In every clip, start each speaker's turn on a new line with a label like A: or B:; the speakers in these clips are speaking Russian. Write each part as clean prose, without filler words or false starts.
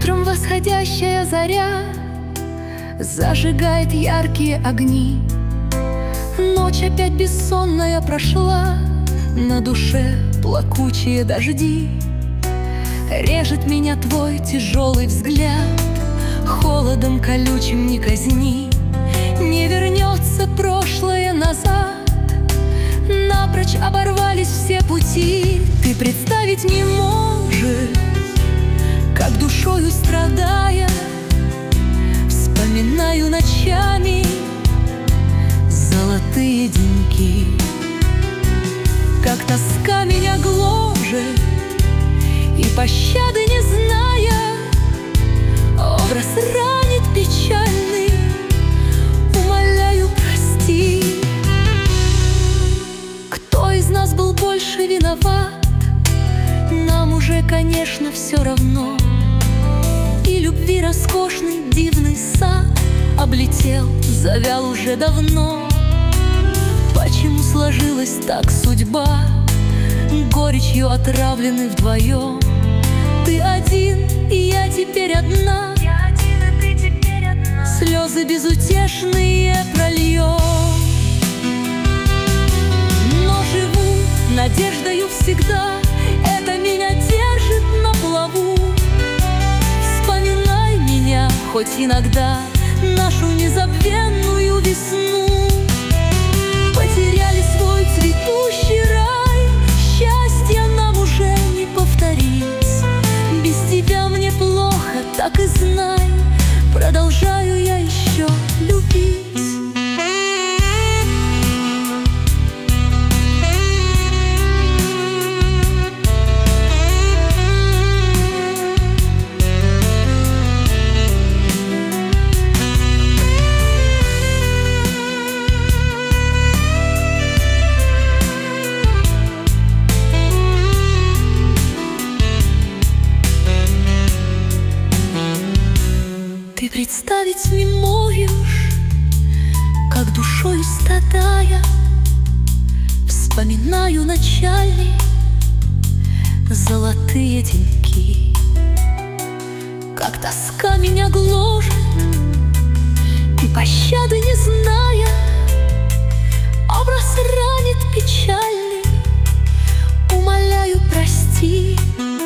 A: Утром восходящая заря зажигает яркие огни. Ночь опять бессонная прошла, на душе плакучие дожди. Режет меня твой тяжелый взгляд, холодом колючим не казни. Не вернется прошлое назад, напрочь оборвались все пути. Ты представить не можешь, как душою страдая, вспоминаю ночами золотые деньки. Как тоска меня гложет, и пощады не зная, образ ранит печальный, умоляю, прости. Кто из нас был больше виноват? Нам уже, конечно, все равно. И любви роскошный дивный сад облетел, завял уже давно. Почему сложилась так судьба? Горечью отравлены вдвоем. Ты один, и я теперь одна. Слезы безутешные прольем. Но живу надеждою всегда, это меня держит на плаву. Вспоминай меня хоть иногда, нашу незабвенную весну. Потеряли свой цветущий рай, счастья нам уже не повторить. Без тебя мне плохо, так и знай, продолжаю я еще любить. Ты представить не можешь, как душою страдая, вспоминаю ночами золотые деньки. Как тоска меня гложет, и пощады не зная, образ ранит печальный, умоляю, прости.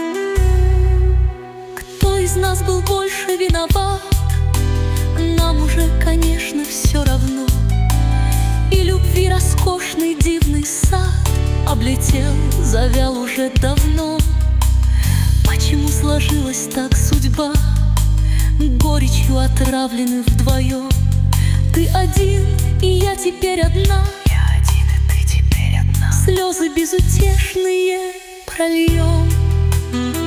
A: Кто из нас был больше виноват? Нам уже, конечно, все равно. И любви роскошный дивный сад облетел, завял уже давно. Почему сложилась так судьба? Горечью отравлены вдвоем. Ты один, и я теперь одна.
B: Я один, и ты теперь одна.
A: Слезы безутешные прольем.